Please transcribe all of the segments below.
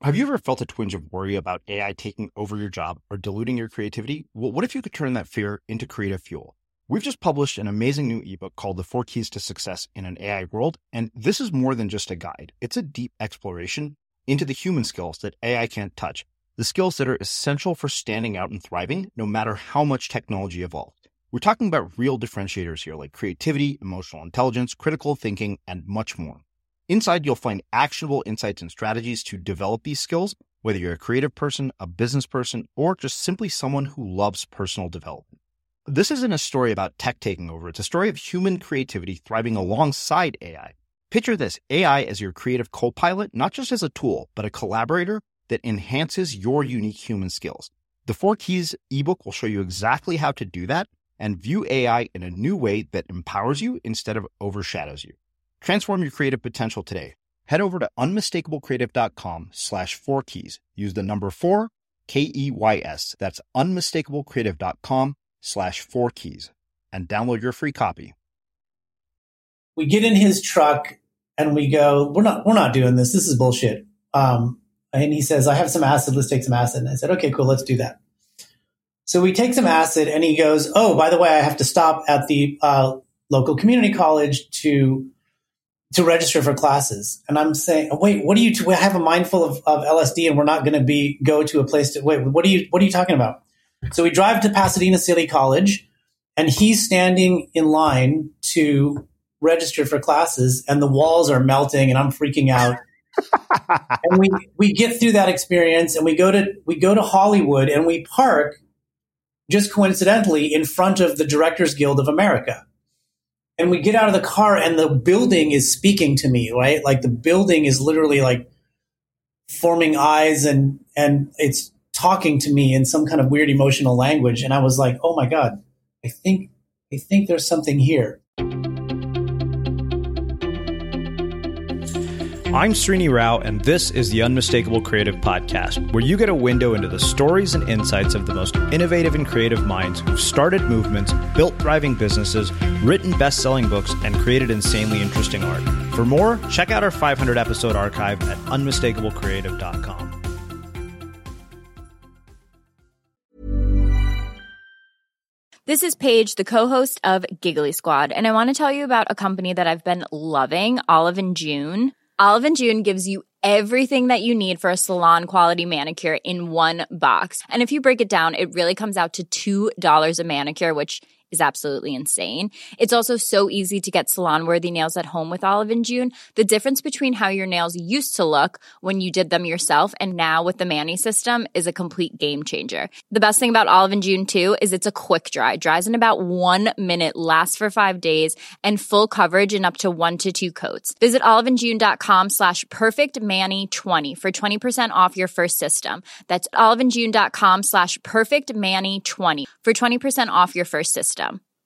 Have you ever felt a twinge of worry about AI taking over your job or diluting your creativity? Well, what if you could turn that fear into creative fuel? We've just published an amazing new ebook called The 4 Keys to Success in an AI World, and this is more than just a guide. It's a deep exploration into the human skills that AI can't touch, the skills that are essential for standing out and thriving, no matter how much technology evolves. We're talking about real differentiators here, like creativity, emotional intelligence, critical thinking, and much more. Inside, you'll find actionable insights and strategies to develop these skills, whether you're a creative person, a business person, or just simply someone who loves personal development. This isn't a story about tech taking over. It's a story of human creativity thriving alongside AI. Picture this, AI as your creative co-pilot, not just as a tool, but a collaborator that enhances your unique human skills. The 4 Keys ebook will show you exactly how to do that and view AI in a new way that empowers you instead of overshadows you. Transform your creative potential today. Head over to unmistakablecreative.com/4keys. Use the number 4, KEYS. That's unmistakablecreative.com/4keys and download your free copy. We get in his truck and we go, we're not doing this. This is bullshit. And he says, I have some acid. Let's take some acid. And I said, okay, cool. Let's do that. So we take some acid and he goes, oh, by the way, I have to stop at the local community college to register for classes. And I'm saying, wait, what do you, I have a mind full of LSD and we're not going to go to a place to, wait, what are you talking about? So we drive to Pasadena City College and he's standing in line to register for classes and the walls are melting and I'm freaking out. And we get through that experience and we go to Hollywood and we park just coincidentally in front of the Directors Guild of America. And we get out of the car and the building is speaking to me, right? Like the building is literally like forming eyes and it's talking to me in some kind of weird emotional language. And I was like, oh my God, I think there's something here. I'm Srini Rao, and this is the Unmistakable Creative Podcast, where you get a window into the stories and insights of the most innovative and creative minds who've started movements, built thriving businesses, written best-selling books, and created insanely interesting art. For more, check out our 500-episode archive at unmistakablecreative.com. This is Paige, the co-host of Giggly Squad, and I want to tell you about a company that I've been loving, Olive & June. Olive & June gives you everything that you need for a salon-quality manicure in one box. And if you break it down, it really comes out to $2 a manicure, which is absolutely insane. It's also so easy to get salon-worthy nails at home with Olive & June. The difference between how your nails used to look when you did them yourself and now with the Mani system is a complete game changer. The best thing about Olive & June, too, is it's a quick dry. Dries in about 1 minute, lasts for 5 days, and full coverage in up to 1 to 2 coats. Visit oliveandjune.com/perfectmani20 for 20% off your first system. That's oliveandjune.com/perfectmani20 for 20% off your first system.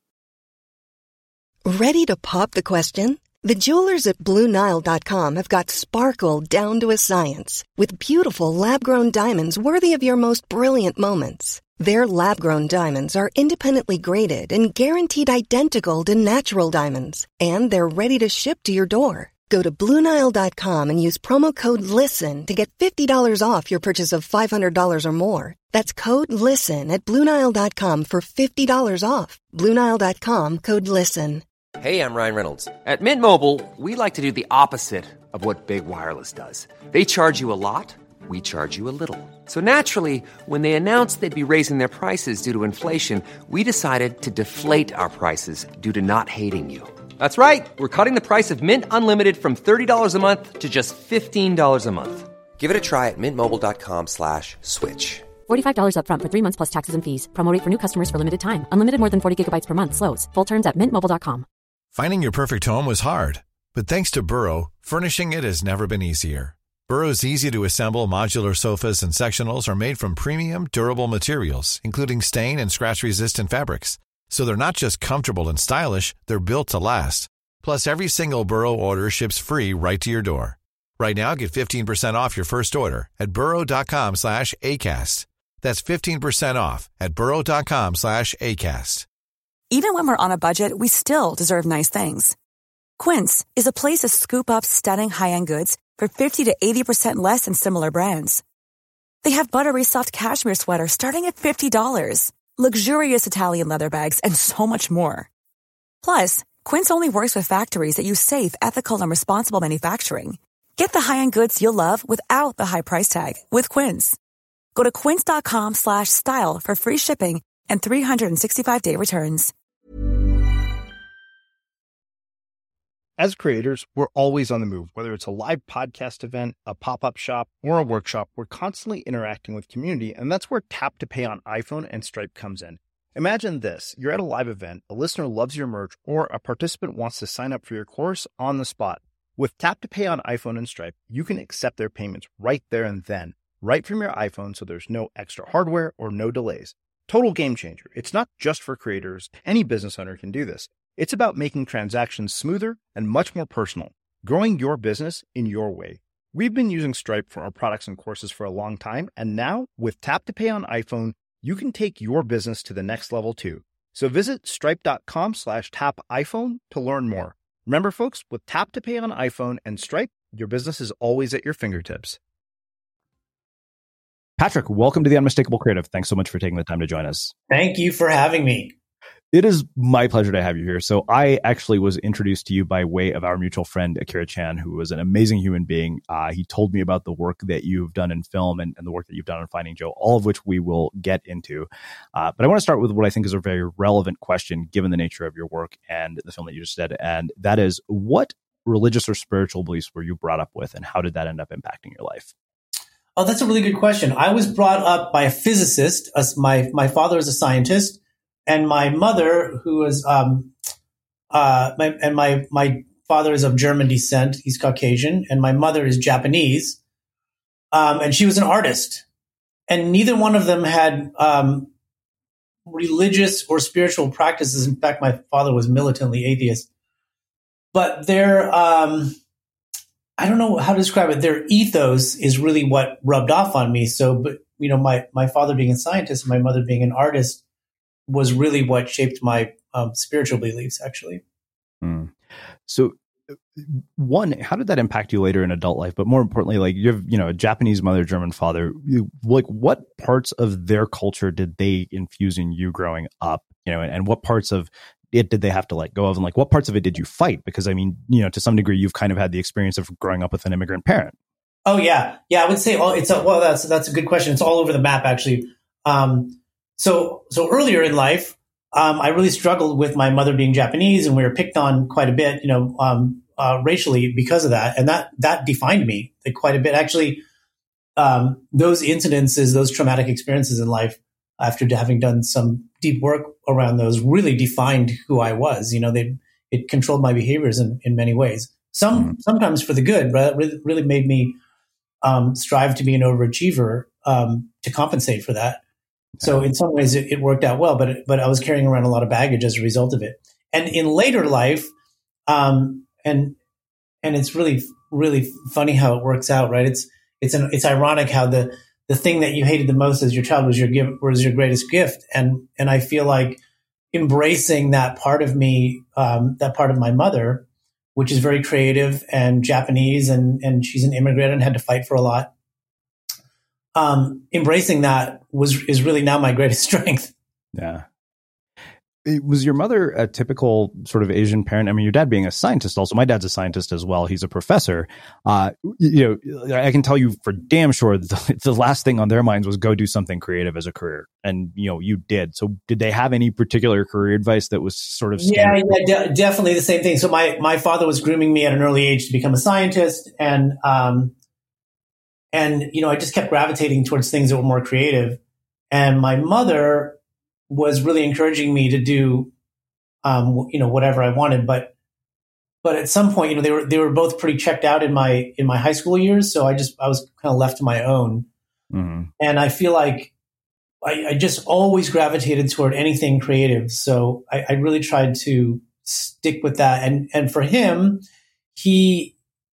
Ready to pop the question? The jewelers at BlueNile.com have got sparkle down to a science with beautiful lab-grown diamonds worthy of your most brilliant moments. Their lab-grown diamonds are independently graded and guaranteed identical to natural diamonds, and they're ready to ship to your door. Go to BlueNile.com and use promo code LISTEN to get $50 off your purchase of $500 or more. That's code LISTEN at BlueNile.com for $50 off. BlueNile.com, code LISTEN. Hey, I'm Ryan Reynolds. At Mint Mobile, we like to do the opposite of what Big Wireless does. They charge you a lot, we charge you a little. So naturally, when they announced they'd be raising their prices due to inflation, we decided to deflate our prices due to not hating you. That's right. We're cutting the price of Mint Unlimited from $30 a month to just $15 a month. Give it a try at mintmobile.com/switch. $45 up front for 3 months plus taxes and fees. Promo rate for new customers for limited time. Unlimited more than 40 gigabytes per month. Slows full terms at mintmobile.com. Finding your perfect home was hard, but thanks to Burrow, furnishing it has never been easier. Burrow's easy-to-assemble modular sofas and sectionals are made from premium, durable materials, including stain and scratch-resistant fabrics. So they're not just comfortable and stylish, they're built to last. Plus, every single Burrow order ships free right to your door. Right now, get 15% off your first order at burrow.com/ACAST. That's 15% off at burrow.com/ACAST. Even when we're on a budget, we still deserve nice things. Quince is a place to scoop up stunning high-end goods for 50 to 80% less than similar brands. They have buttery soft cashmere sweaters starting at $50, luxurious Italian leather bags, and so much more. Plus, Quince only works with factories that use safe, ethical, and responsible manufacturing. Get the high-end goods you'll love without the high price tag with Quince. Go to quince.com/style for free shipping and 365-day returns. As creators, we're always on the move. Whether it's a live podcast event, a pop-up shop, or a workshop, we're constantly interacting with community, and that's where Tap to Pay on iPhone and Stripe comes in. Imagine this. You're at a live event, a listener loves your merch, or a participant wants to sign up for your course on the spot. With Tap to Pay on iPhone and Stripe, you can accept their payments right there and then, right from your iPhone, so there's no extra hardware or no delays. Total game changer. It's not just for creators. Any business owner can do this. It's about making transactions smoother and much more personal, growing your business in your way. We've been using Stripe for our products and courses for a long time, and now with Tap to Pay on iPhone, you can take your business to the next level too. So visit stripe.com/tapiphone to learn more. Remember, folks, with Tap to Pay on iPhone and Stripe, your business is always at your fingertips. Patrick, welcome to The Unmistakable Creative. Thanks so much for taking the time to join us. Thank you for having me. It is my pleasure to have you here. So I actually was introduced to you by way of our mutual friend, Akira Chan, who was an amazing human being. He told me about the work that you've done in film and the work that you've done on Finding Joe, all of which we will get into. But I want to start with what I think is a very relevant question, given the nature of your work and the film that you just did. And that is, what religious or spiritual beliefs were you brought up with, and how did that end up impacting your life? Oh, that's a really good question. I was brought up by a physicist. My father is a scientist. And my mother, who is, my father is of German descent. He's Caucasian, and my mother is Japanese. And she was an artist. And neither one of them had religious or spiritual practices. In fact, my father was militantly atheist. But their, I don't know how to describe it. Their ethos is really what rubbed off on me. So, but you know, my father being a scientist and my mother being an artist was really what shaped my spiritual beliefs, actually. So, one, how did that impact you later in adult life? But more importantly, like, you have, a Japanese mother, German father. Like, what parts of their culture did they infuse in you growing up? And what parts of it did they have to let go of? And like, what parts of it did you fight? Because I mean, to some degree, you've kind of had the experience of growing up with an immigrant parent. Oh yeah, I would say that's a good question. It's all over the map, actually. So earlier in life, I really struggled with my mother being Japanese, and we were picked on quite a bit, racially because of that. And that defined me quite a bit. Actually, those incidences, those traumatic experiences in life, after having done some deep work around those, really defined who I was. It controlled my behaviors in many ways. Sometimes for the good, but it really made me strive to be an overachiever to compensate for that. So in some ways it worked out well, but I was carrying around a lot of baggage as a result of it. And in later life, and it's really, really funny how it works out, right? It's ironic how the thing that you hated the most as your child was your greatest gift. And I feel like embracing that part of me, that part of my mother, which is very creative and Japanese, and she's an immigrant and had to fight for a lot. Embracing that is really now my greatest strength. Yeah. Was your mother a typical sort of Asian parent? I mean, your dad being a scientist also. My dad's a scientist as well. He's a professor. I can tell you for damn sure the last thing on their minds was go do something creative as a career. And, you did. So did they have any particular career advice that was sort of standard? Yeah, definitely the same thing. So my father was grooming me at an early age to become a scientist. And I just kept gravitating towards things that were more creative. And my mother was really encouraging me to do, whatever I wanted. But at some point, they were both pretty checked out in my high school years. So I was kind of left to my own. Mm-hmm. And I feel like I just always gravitated toward anything creative. So I really tried to stick with that. And for him, he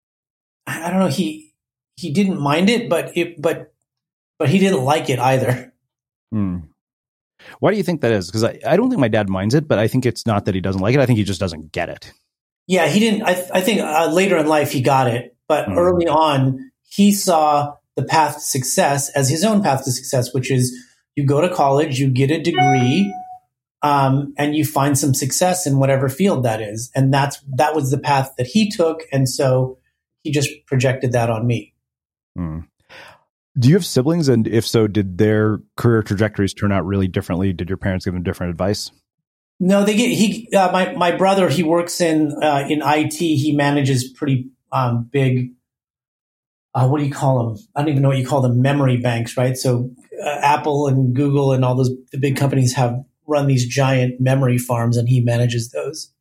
didn't mind it, but he didn't like it either. Mm. Why do you think that is? Because I don't think my dad minds it, but I think it's not that he doesn't like it. I think he just doesn't get it. Yeah, he didn't. I think later in life he got it, But early on, he saw the path to success as his own path to success, which is you go to college, you get a degree, and you find some success in whatever field that is. And that was the path that he took. And so he just projected that on me. Do you have siblings? And if so, did their career trajectories turn out really differently? Did your parents give them different advice? No, my brother, he works in IT. He manages pretty big, what do you call them? I don't even know what you call them, memory banks, right? So Apple and Google and all the big companies have run these giant memory farms, and he manages those.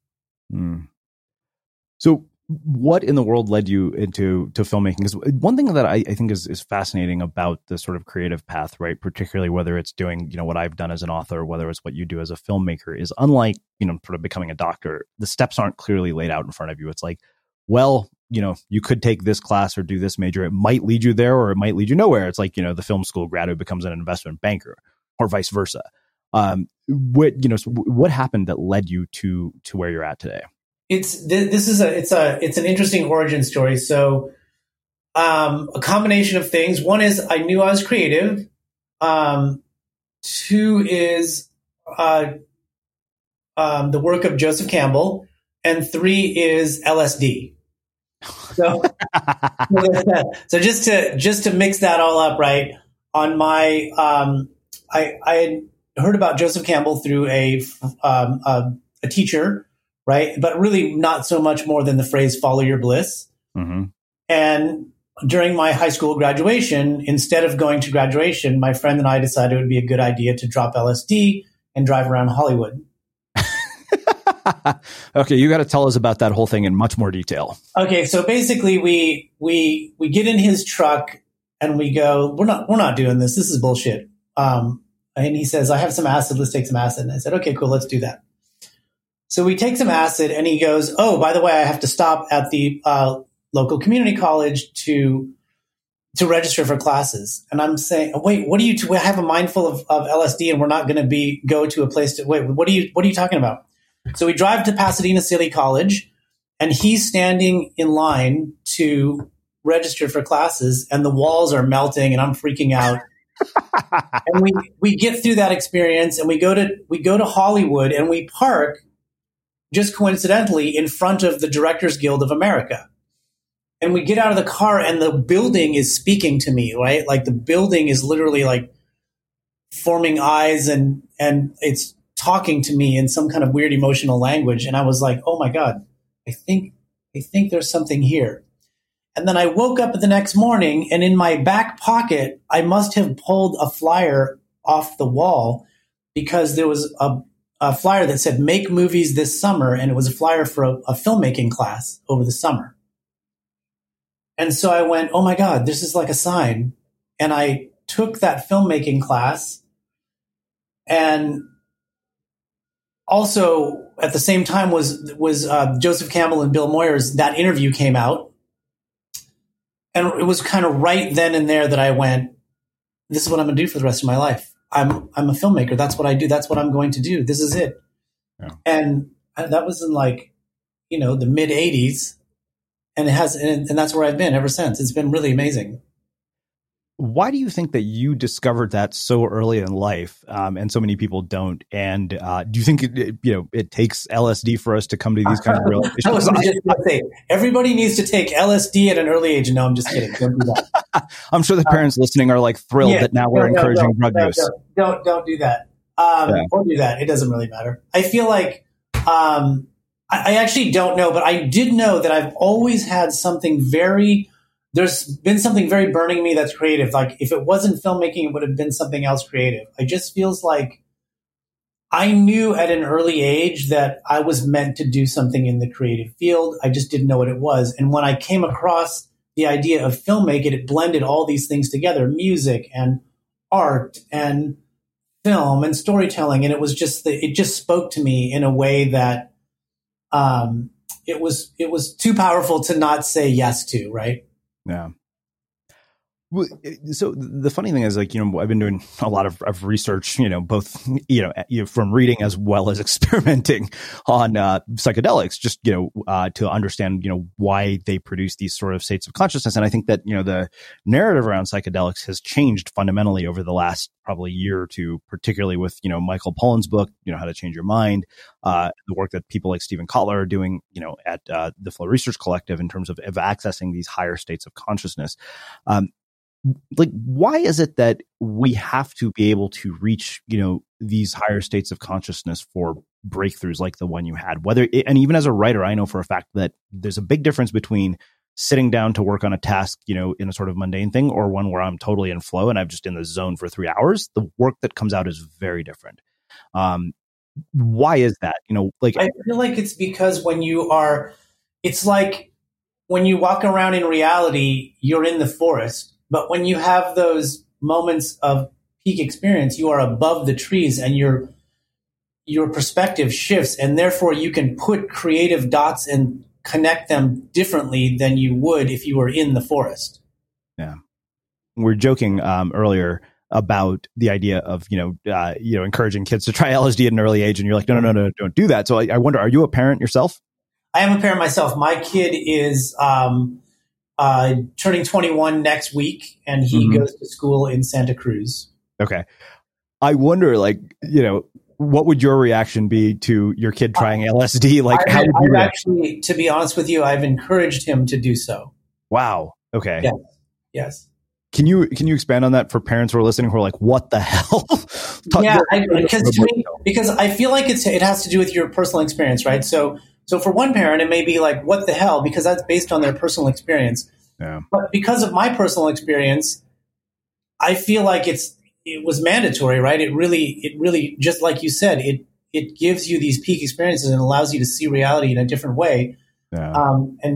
So what in the world led you into filmmaking? Because one thing that I think is fascinating about the sort of creative path, right? Particularly whether it's doing, what I've done as an author, whether it's what you do as a filmmaker, is unlike, sort of becoming a doctor, the steps aren't clearly laid out in front of you. It's like, well, you could take this class or do this major. It might lead you there or it might lead you nowhere. It's like, the film school grad who becomes an investment banker or vice versa. What happened that led you to where you're at today? It's an interesting origin story. So, a combination of things. One is I knew I was creative. Two is, the work of Joseph Campbell, and three is LSD. So, just to mix that all up, right? On my, I had heard about Joseph Campbell through a teacher, right? But really not so much more than the phrase "follow your bliss." Mm-hmm. And during my high school graduation, instead of going to graduation, my friend and I decided it would be a good idea to drop LSD and drive around Hollywood. Okay, you got to tell us about that whole thing in much more detail. Okay, so basically we get in his truck and we go, we're not doing this. This is bullshit. And he says, I have some acid. Let's take some acid. And I said, okay, cool. Let's do that. So we take some acid and he goes, oh, by the way, I have to stop at the local community college to register for classes. And I'm saying, wait, what do you, I have a mind full of LSD and we're not going to go to a place to, wait, what are you talking about? So we drive to Pasadena City College and he's standing in line to register for classes and the walls are melting and I'm freaking out. And we get through that experience and we go to Hollywood and we park just coincidentally in front of the Directors Guild of America. And we get out of the car and the building is speaking to me, right? Like the building is literally like forming eyes and it's talking to me in some kind of weird emotional language. And I was like, oh my God, I think there's something here. And then I woke up the next morning and in my back pocket, I must have pulled a flyer off the wall because there was a flyer that said, make movies this summer. And it was a flyer for a filmmaking class over the summer. And so I went, oh my God, this is like a sign. And I took that filmmaking class. And also at the same time was Joseph Campbell and Bill Moyers. That interview came out. And it was kind of right then and there that I went, this is what I'm going to do for the rest of my life. I'm a filmmaker. That's what I do. That's what I'm going to do. This is it. Yeah. And that was in like, the mid 80s. And and that's where I've been ever since. It's been really amazing. Why do you think that you discovered that so early in life, and so many people don't? And do you think it takes LSD for us to come to these kinds of realizations? Everybody needs to take LSD at an early age. No, I'm just kidding. Don't do that. I'm sure the parents listening are like thrilled that now we're encouraging drug use. Don't do that. Or do that. It doesn't really matter. I feel like I actually don't know, but I did know that I've always had there's been something very burning me that's creative. Like if it wasn't filmmaking, it would have been something else creative. It just feels like I knew at an early age that I was meant to do something in the creative field. I just didn't know what it was. And when I came across the idea of filmmaking, it blended all these things together, music and art and film and storytelling. And it was it just spoke to me in a way that it was too powerful to not say yes to, right? Yeah. Well, so the funny thing is, like, I've been doing a lot of research, both, from reading as well as experimenting on psychedelics, just, to understand, why they produce these sort of states of consciousness. And I think that, the narrative around psychedelics has changed fundamentally over the last probably year or two, particularly with, Michael Pollan's book, How to Change Your Mind, the work that people like Stephen Kotler are doing, at the Flow Research Collective in terms of accessing these higher states of consciousness. Like, why is it that we have to be able to reach, these higher states of consciousness for breakthroughs like the one you had? And even as a writer, I know for a fact that there's a big difference between sitting down to work on a task, in a sort of mundane thing, or one where I'm totally in flow and I'm just in the zone for 3 hours. The work that comes out is very different. Why is that? I feel like it's because it's like when you walk around in reality, you're in the forest. But when you have those moments of peak experience, you are above the trees and your perspective shifts, and therefore you can put creative dots and connect them differently than you would if you were in the forest. Yeah. We were joking earlier about the idea of, encouraging kids to try LSD at an early age. And you're like, no, don't do that. So I wonder, are you a parent yourself? I am a parent myself. My kid is turning 21 next week, and he goes to school in Santa Cruz. Okay. I wonder, what would your reaction be to your kid trying LSD? How would you actually, to be honest with you, I've encouraged him to do so. Wow. Okay. Yes. Can you expand on that for parents who are listening who are like, what the hell? Because I feel like it has to do with your personal experience, right? So for one parent, it may be like, what the hell? Because that's based on their personal experience. Yeah. But because of my personal experience, I feel like it was mandatory, right? It really, just like you said, it gives you these peak experiences and allows you to see reality in a different way. Yeah.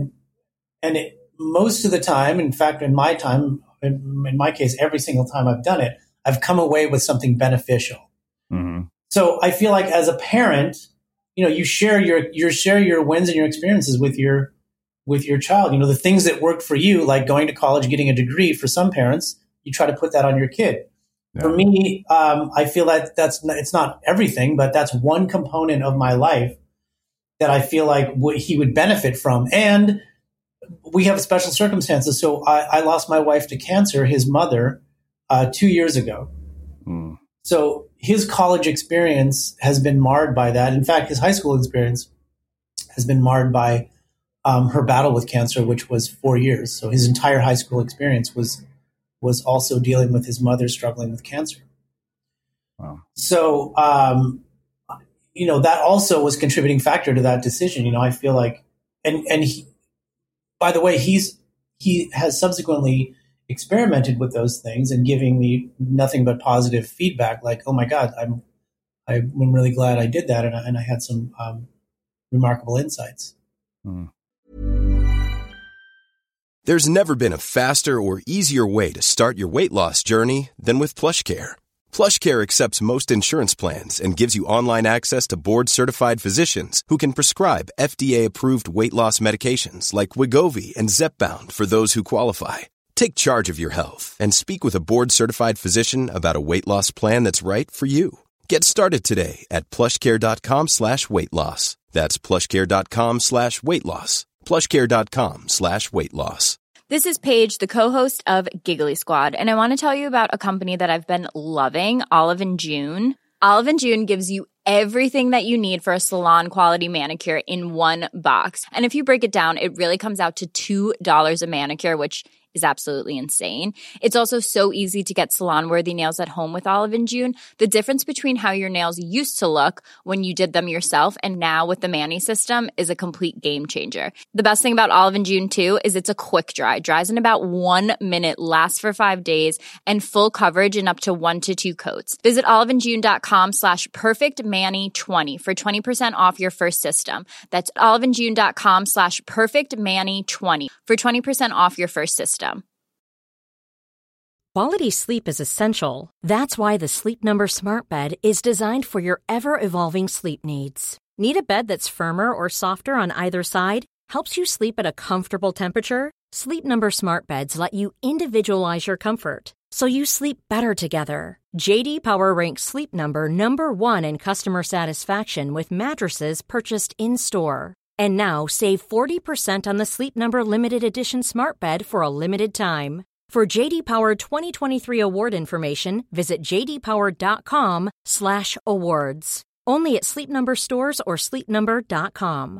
Most of the time, in fact, in my case, every single time I've done it, I've come away with something beneficial. Mm-hmm. So I feel like as a parent, you share your wins and your experiences with your child. The things that worked for you, like going to college, getting a degree, for some parents, you try to put that on your kid. Yeah. For me, I feel like it's not everything, but that's one component of my life that I feel like he would benefit from. And we have special circumstances. So I lost my wife to cancer, his mother, 2 years ago. Mm. So his college experience has been marred by that. In fact, his high school experience has been marred by her battle with cancer, which was 4 years. So his entire high school experience was also dealing with his mother struggling with cancer. Wow. So, that also was a contributing factor to that decision. I feel like, and he, by the way, he has subsequently experimented with those things and giving me nothing but positive feedback. Like, oh my God, I'm really glad I did that. And I had some remarkable insights. Mm. There's never been a faster or easier way to start your weight loss journey than with PlushCare. PlushCare accepts most insurance plans and gives you online access to board-certified physicians who can prescribe FDA-approved weight loss medications like Wegovy and Zepbound for those who qualify. Take charge of your health and speak with a board-certified physician about a weight loss plan that's right for you. Get started today at plushcare.com/weightloss. That's plushcare.com/weightloss. plushcare.com/weightloss. This is Paige, the co-host of Giggly Squad, and I want to tell you about a company that I've been loving, Olive & June. Olive & June gives you everything that you need for a salon-quality manicure in one box. And if you break it down, it really comes out to $2 a manicure, which is absolutely insane. It's also so easy to get salon-worthy nails at home with Olive & June. The difference between how your nails used to look when you did them yourself and now with the Mani system is a complete game changer. The best thing about Olive & June, too, is it's a quick dry. Dries in about 1 minute, lasts for 5 days, and full coverage in up to 1 to 2 coats. Visit oliveandjune.com/perfectmani20 for 20% off your first system. That's oliveandjune.com/perfectmani20 for 20% off your first system. Quality sleep is essential. That's why the Sleep Number Smart Bed is designed for your ever-evolving sleep needs. Need a bed that's firmer or softer on either side? Helps you sleep at a comfortable temperature? Sleep Number smart beds let you individualize your comfort, so you sleep better together. JD Power ranks Sleep Number number 1 in customer satisfaction with mattresses purchased in-store. And now save 40% on the Sleep Number limited edition smart bed for a limited time. For JD Power 2023 award information, visit jdpower.com/awards. Only at Sleep Number stores or sleepnumber.com.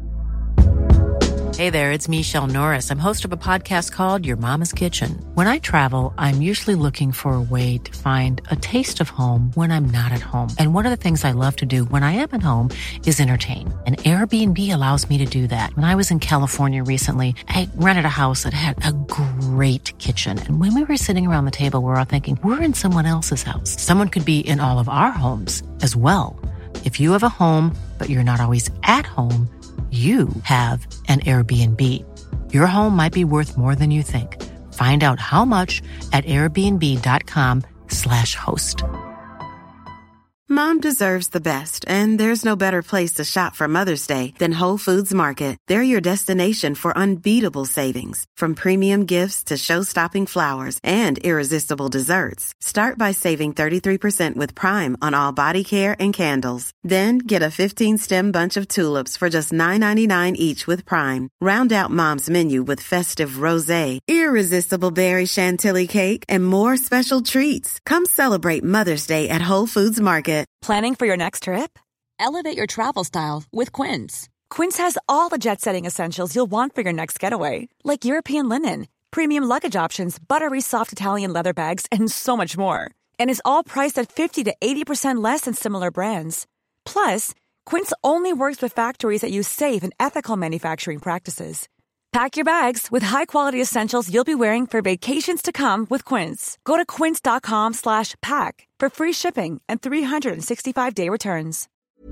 Hey there, it's Michelle Norris. I'm host of a podcast called Your Mama's Kitchen. When I travel, I'm usually looking for a way to find a taste of home when I'm not at home. And one of the things I love to do when I am at home is entertain. And Airbnb allows me to do that. When I was in California recently, I rented a house that had a great kitchen. And when we were sitting around the table, we were all thinking, we're in someone else's house. Someone could be in all of our homes as well. If you have a home, but you're not always at home, you have an Airbnb. Your home might be worth more than you think. Find out how much at airbnb.com/host. Mom deserves the best, and there's no better place to shop for Mother's Day than Whole Foods Market. They're your destination for unbeatable savings, from premium gifts to show-stopping flowers and irresistible desserts. Start by saving 33% with Prime on all body care and candles. Then get a 15-stem bunch of tulips for just $9.99 each with Prime. Round out Mom's menu with festive rosé, irresistible berry chantilly cake, and more special treats. Come celebrate Mother's Day at Whole Foods Market. Planning for your next trip? Elevate your travel style with Quince. Quince has all the jet-setting essentials you'll want for your next getaway, like European linen, premium luggage options, buttery soft Italian leather bags, and so much more. And is all priced at 50 to 80% less than similar brands. Plus, Quince only works with factories that use safe and ethical manufacturing practices. Pack your bags with high-quality essentials you'll be wearing for vacations to come with Quince. Go to quince.com/pack for free shipping and 365-day returns.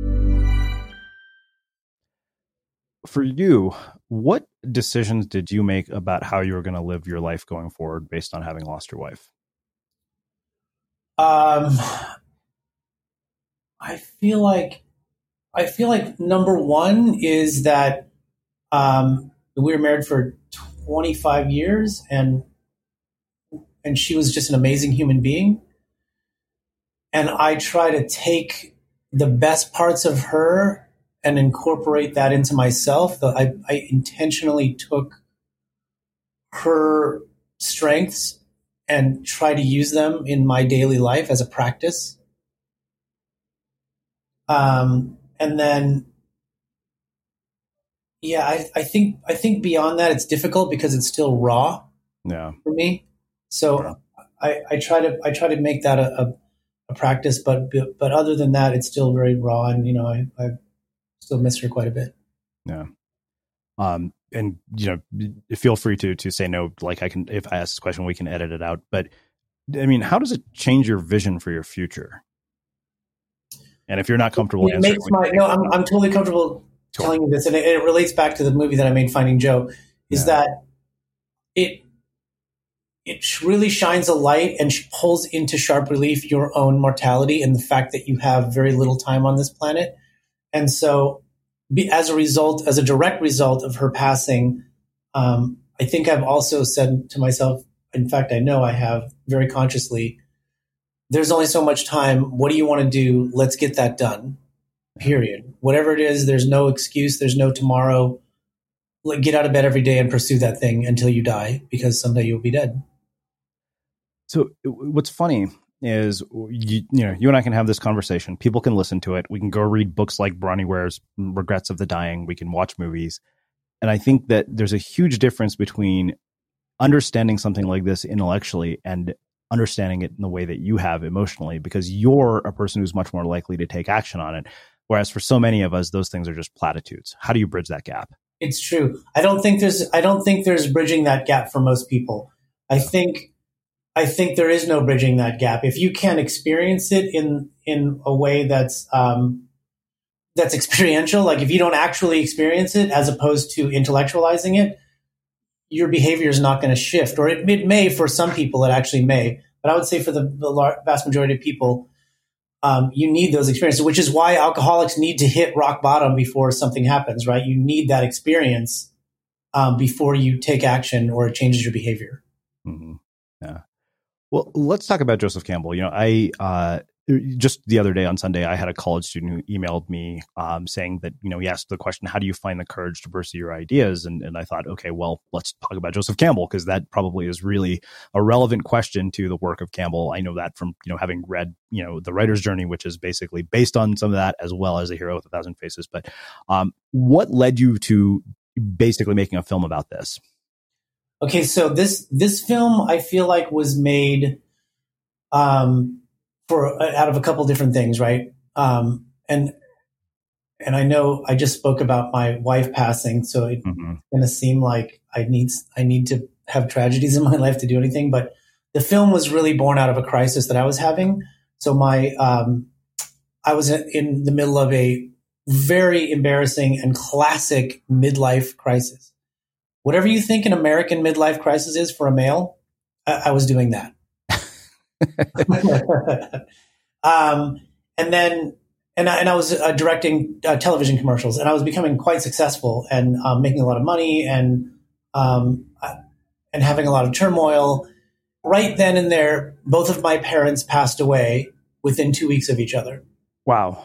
For you, what decisions did you make about how you were going to live your life going forward based on having lost your wife? I feel like number one is that we were married for 25 years, and she was just an amazing human being. And I try to take the best parts of her and incorporate that into myself. I intentionally took her strengths and try to use them in my daily life as a practice. And then, yeah, I think beyond that, it's difficult because it's still raw for me. So I try to make that a practice, but other than that, it's still very raw, and I still miss her quite a bit. Yeah. And feel free to say no. Like, if I ask this question, we can edit it out. But I mean, how does it change your vision for your future? And if you're not comfortable answering, I'm totally comfortable telling you this, and it relates back to the movie that I made, Finding Joe. That it really shines a light and pulls into sharp relief your own mortality and the fact that you have very little time on this planet. And so, as a direct result of her passing, I think I've also said to myself, in fact, I know I have very consciously, there's only so much time. What do you want to do? Let's get that done. Period. Whatever it is, there's no excuse. There's no tomorrow. Get out of bed every day and pursue that thing until you die, because someday you'll be dead. So what's funny is, you and I can have this conversation. People can listen to it. We can go read books like Bronnie Ware's Regrets of the Dying. We can watch movies. And I think that there's a huge difference between understanding something like this intellectually and understanding it in the way that you have emotionally, because you're a person who's much more likely to take action on it. Whereas for so many of us, those things are just platitudes. How do you bridge that gap? It's true. I don't think there's bridging that gap for most people. I think there is no bridging that gap. If you can't experience it in a way that's experiential, like if you don't actually experience it as opposed to intellectualizing it, your behavior is not going to shift. Or it may for some people, it actually may. But I would say for the vast majority of people, you need those experiences, which is why alcoholics need to hit rock bottom before something happens, right? You need that experience before you take action or it changes your behavior. Mm-hmm. Yeah. Well, let's talk about Joseph Campbell. I just the other day on Sunday, I had a college student who emailed me saying that, he asked the question, how do you find the courage to pursue your ideas? And I thought, okay, well, let's talk about Joseph Campbell, because that probably is really a relevant question to the work of Campbell. I know that from, having read, The Writer's Journey, which is basically based on some of that, as well as A Hero with a Thousand Faces. But what led you to basically making a film about this? Okay, so this film, I feel like, was made out of a couple different things, right? And I know I just spoke about my wife passing, so it's going to seem like I need to have tragedies in my life to do anything. But the film was really born out of a crisis that I was having. So I was in the middle of a very embarrassing and classic midlife crisis. Whatever you think an American midlife crisis is for a male, I was doing that. And I was directing television commercials, and I was becoming quite successful and making a lot of money and having a lot of turmoil. Right then and there, both of my parents passed away within 2 weeks of each other. Wow.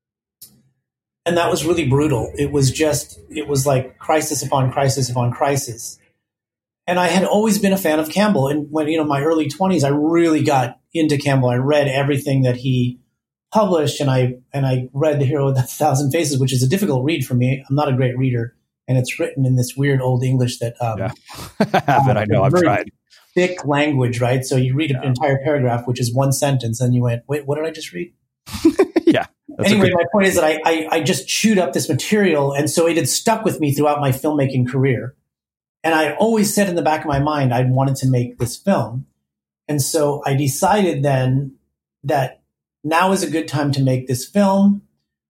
And that was really brutal. It was like crisis upon crisis upon crisis. And I had always been a fan of Campbell. And when, my early 20s, I really got into Campbell. I read everything that he published, and I read The Hero with a Thousand Faces, which is a difficult read for me. I'm not a great reader, and it's written in this weird old English that but I know I've tried. Thick language, right? So you read an entire paragraph, which is one sentence, and you went, "Wait, what did I just read?" Yeah. Anyway, my point is that I just chewed up this material, and so it had stuck with me throughout my filmmaking career. And I always said in the back of my mind, I wanted to make this film. And so I decided then that now is a good time to make this film.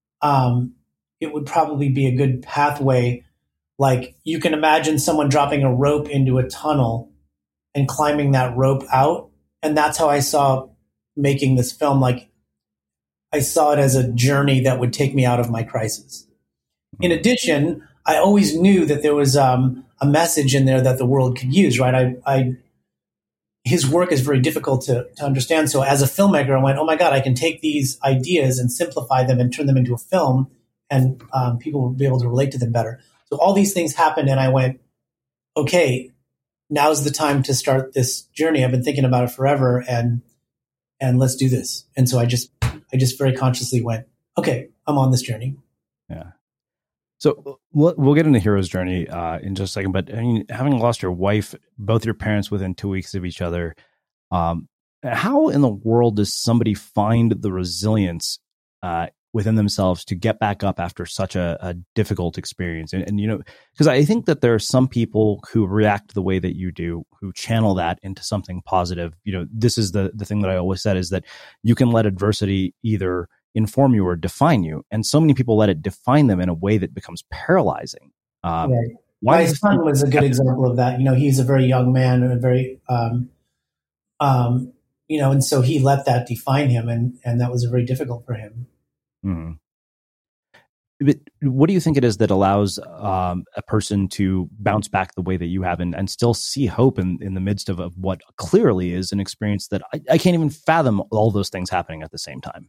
It would probably be a good pathway. Like, you can imagine someone dropping a rope into a tunnel and climbing that rope out. And that's how I saw making this film. Like, I saw it as a journey that would take me out of my crisis. In addition, I always knew that there was a message in there that the world could use, right? His work is very difficult to understand. So as a filmmaker, I went, oh my God, I can take these ideas and simplify them and turn them into a film, and people will be able to relate to them better. So all these things happened, and I went, okay, now's the time to start this journey. I've been thinking about it forever, and let's do this. And so I just very consciously went, okay, I'm on this journey. Yeah. So we'll get into Hero's journey in just a second, but I mean, having lost your wife, both your parents within 2 weeks of each other, how in the world does somebody find the resilience within themselves to get back up after such a difficult experience? And because I think that there are some people who react the way that you do, who channel that into something positive. This is the thing that I always said, is that you can let adversity either inform you or define you. And so many people let it define them in a way that becomes paralyzing. Right. My son was a good example of that. He's a very young man and a very, and so he let that define him, and that was very difficult for him. Mm-hmm. But what do you think it is that allows a person to bounce back the way that you have and still see hope in the midst of what clearly is an experience that I can't even fathom all those things happening at the same time?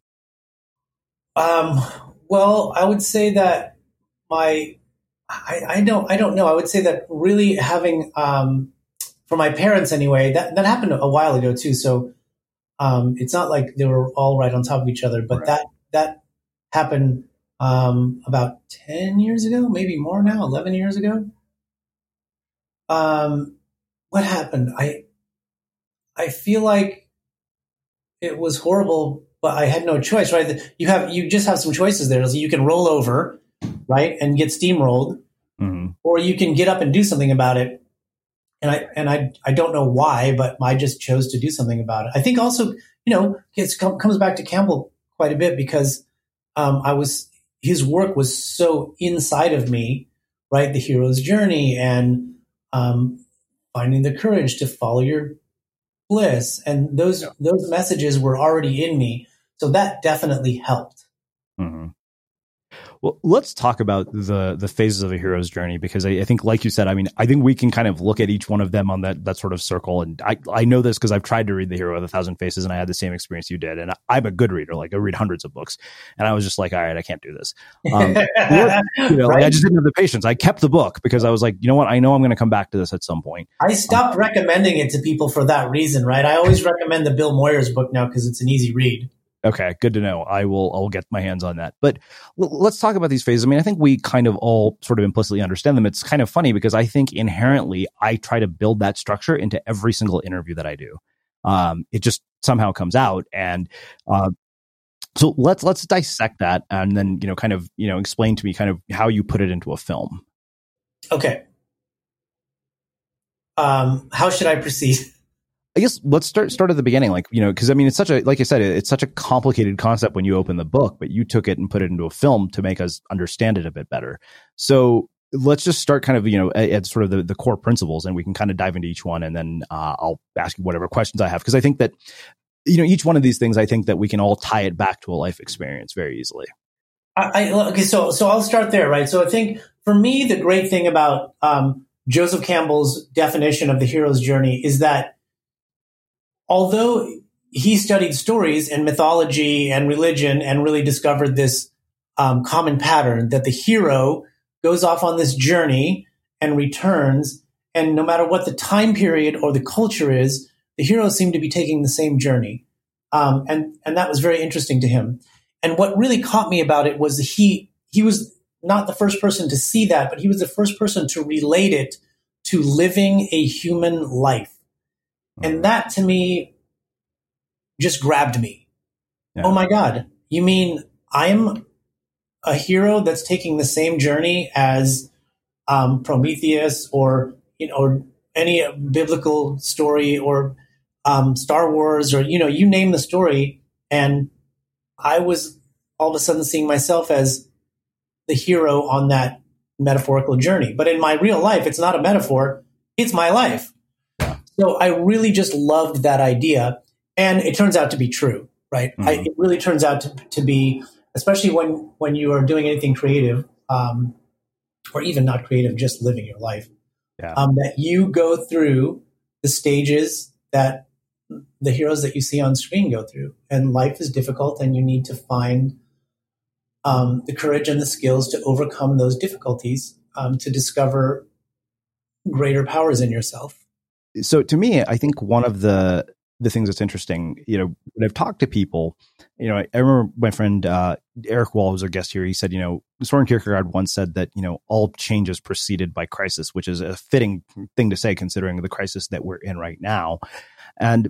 Well, I would say that I don't know. I would say that really having, for my parents anyway, that happened a while ago too. So, it's not like they were all right on top of each other, but right. that happened, about 10 years ago, maybe more now, 11 years ago. What happened? I feel like it was horrible, but I had no choice, right? You just have some choices there. So you can roll over, right, and get steamrolled, mm-hmm. or you can get up and do something about it. And I don't know why, but I just chose to do something about it. I think also, it comes back to Campbell quite a bit, because his work was so inside of me, right? The hero's journey and finding the courage to follow your bliss, and those messages were already in me. So that definitely helped. Mm-hmm. Well, let's talk about the phases of a hero's journey, because I think, like you said, I mean, I think we can kind of look at each one of them on that sort of circle. And I know this because I've tried to read The Hero of 1,000 Faces, and I had the same experience you did. And I'm a good reader. Like, I read hundreds of books, and I was just like, all right, I can't do this. Like, I just didn't have the patience. I kept the book because I was like, you know what? I know I'm going to come back to this at some point. I stopped recommending it to people for that reason, right? I always recommend the Bill Moyers book now because it's an easy read. Okay, good to know. I'll get my hands on that. But let's talk about these phases. I mean, I think we kind of all sort of implicitly understand them. It's kind of funny because I think inherently I try to build that structure into every single interview that I do. It just somehow comes out. And so let's dissect that and then, kind of, explain to me kind of how you put it into a film. Okay. How should I proceed? I guess let's start at the beginning, because I mean, it's like I said, it's such a complicated concept when you open the book, but you took it and put it into a film to make us understand it a bit better. So let's just start kind of, at sort of the core principles, and we can kind of dive into each one, and then I'll ask you whatever questions I have, because I think that, each one of these things, I think that we can all tie it back to a life experience very easily. Okay, so I'll start there, right? So I think for me, the great thing about Joseph Campbell's definition of the hero's journey is that although he studied stories and mythology and religion and really discovered this common pattern that the hero goes off on this journey and returns, and no matter what the time period or the culture is, the heroes seem to be taking the same journey. And that was very interesting to him. And what really caught me about it was he was not the first person to see that, but he was the first person to relate it to living a human life. And that, to me, just grabbed me. Yeah. Oh, my God. You mean I'm a hero that's taking the same journey as Prometheus or any biblical story or Star Wars or, you name the story. And I was all of a sudden seeing myself as the hero on that metaphorical journey. But in my real life, it's not a metaphor. It's my life. So I really just loved that idea, and it turns out to be true, right? Mm-hmm. It really turns out to be, especially when you are doing anything creative, or even not creative, just living your life, that you go through the stages that the heroes that you see on screen go through. And life is difficult, and you need to find the courage and the skills to overcome those difficulties, to discover greater powers in yourself. So to me, I think one of the things that's interesting, when I've talked to people, I remember my friend Eric Wall, who's our guest here, he said, Soren Kierkegaard once said that, all change is preceded by crisis, which is a fitting thing to say considering the crisis that we're in right now. And,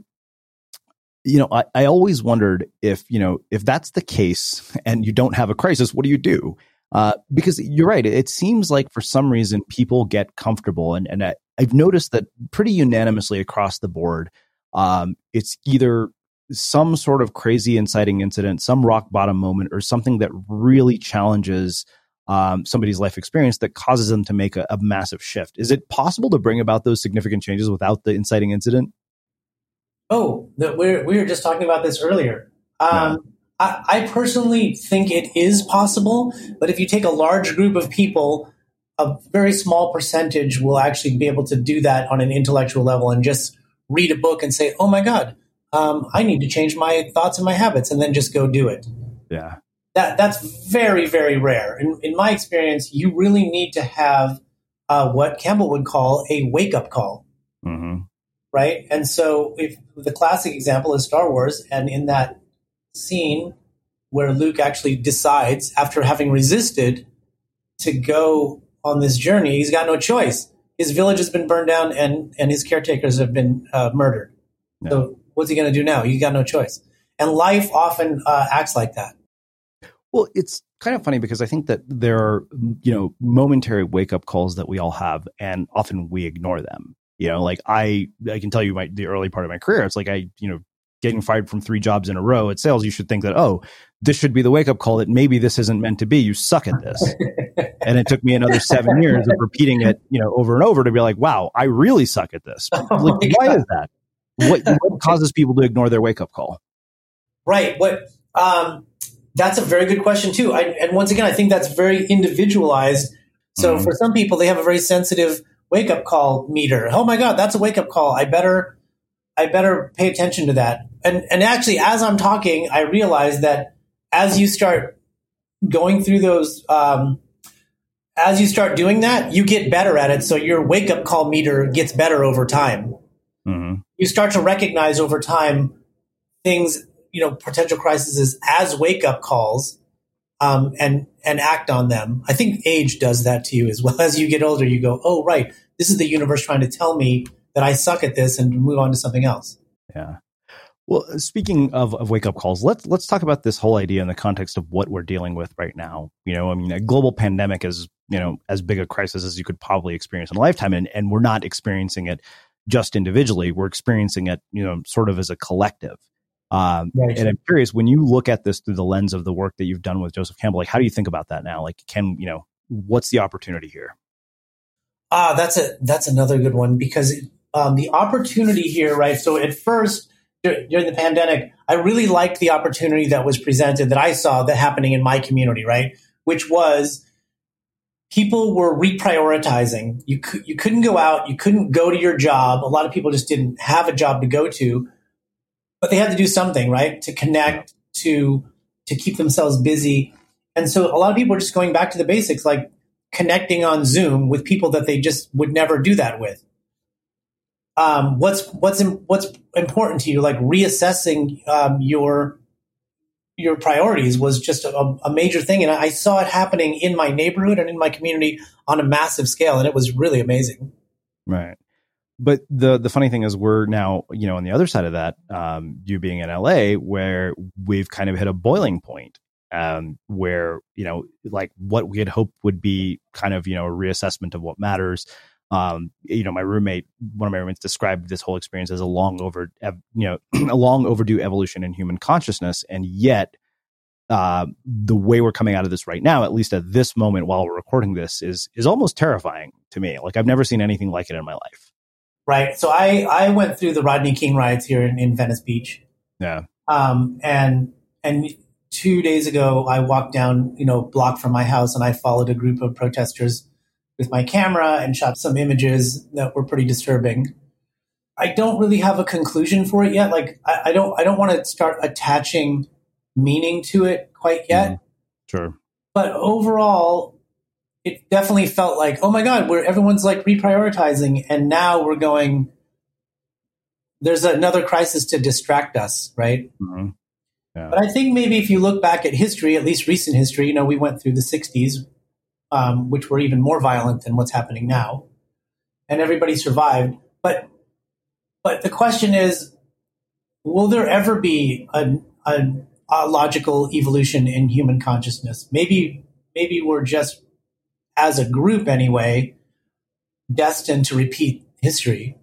I always wondered if that's the case and you don't have a crisis, what do you do? Because you're right. It seems like for some reason people get comfortable, and I've noticed that pretty unanimously across the board, it's either some sort of crazy inciting incident, some rock bottom moment, or something that really challenges somebody's life experience that causes them to make a massive shift. Is it possible to bring about those significant changes without the inciting incident? Oh, we were just talking about this earlier. I personally think it is possible, but if you take a large group of people, a very small percentage will actually be able to do that on an intellectual level and just read a book and say, oh my God, I need to change my thoughts and my habits, and then just go do it. Yeah. That's very, very rare. In my experience, you really need to have what Campbell would call a wake-up call. Mm-hmm. Right? And so if the classic example is Star Wars, and in that scene where Luke actually decides, after having resisted, to go on this journey, he's got no choice. His village has been burned down, and his caretakers have been murdered. Yeah. So what's he going to do now? He's got no choice. And life often acts like that. Well, it's kind of funny because I think that there are, momentary wake-up calls that we all have, and often we ignore them. Like I can tell you the early part of my career, it's like getting fired from 3 jobs in a row at sales, you should think that, oh, this should be the wake-up call that maybe this isn't meant to be. You suck at this. And it took me another 7 years of repeating it, over and over to be like, wow, I really suck at this. Why is that? What causes people to ignore their wake-up call? Right. That's a very good question too. And once again, I think that's very individualized. So for some people, they have a very sensitive wake up call meter. Oh my God, that's a wake up call. I better pay attention to that. And actually, as I'm talking, I realize that as you start going through those, as you start doing that, you get better at it. So your wake up call meter gets better over time. Mm-hmm. You start to recognize over time things, potential crises as wake up calls, and act on them. I think age does that to you as well. As you get older, you go, oh, right, this is the universe trying to tell me that I suck at this and move on to something else. Yeah. Well, speaking of wake-up calls, let's talk about this whole idea in the context of what we're dealing with right now. A global pandemic is, as big a crisis as you could probably experience in a lifetime. And we're not experiencing it just individually. We're experiencing it, sort of as a collective. Right. And I'm curious, when you look at this through the lens of the work that you've done with Joseph Campbell, how do you think about that now? What's the opportunity here? That's another good one, because the opportunity here, right? So at first, during the pandemic, I really liked the opportunity that was presented, that I saw that happening in my community, right? Which was people were reprioritizing. You couldn't go out. You couldn't go to your job. A lot of people just didn't have a job to go to, but they had to do something, right? To connect, to keep themselves busy. And so a lot of people are just going back to the basics, like connecting on Zoom with people that they just would never do that with. What's important to you, like reassessing your priorities was just a major thing. And I saw it happening in my neighborhood and in my community on a massive scale. And it was really amazing. Right. But the funny thing is we're now, on the other side of that, you being in LA, where we've kind of hit a boiling point, where, like what we had hoped would be kind of, a reassessment of what matters. One of my roommates described this whole experience as a long overdue evolution in human consciousness. And yet, the way we're coming out of this right now, at least at this moment while we're recording this, is almost terrifying to me. Like I've never seen anything like it in my life. Right. So I went through the Rodney King riots here in Venice Beach. Yeah. And 2 days ago, I walked down, a block from my house, and I followed a group of protesters with my camera and shot some images that were pretty disturbing. I don't really have a conclusion for it yet. Like I don't want to start attaching meaning to it quite yet. Sure. But overall, it definitely felt like, oh my God, everyone's like reprioritizing, and now we're going, there's another crisis to distract us, right? Mm-hmm. Yeah. But I think maybe if you look back at history, at least recent history, we went through the 60s, which were even more violent than what's happening now, and everybody survived. But the question is, will there ever be a logical evolution in human consciousness? Maybe we're just, as a group anyway, destined to repeat history.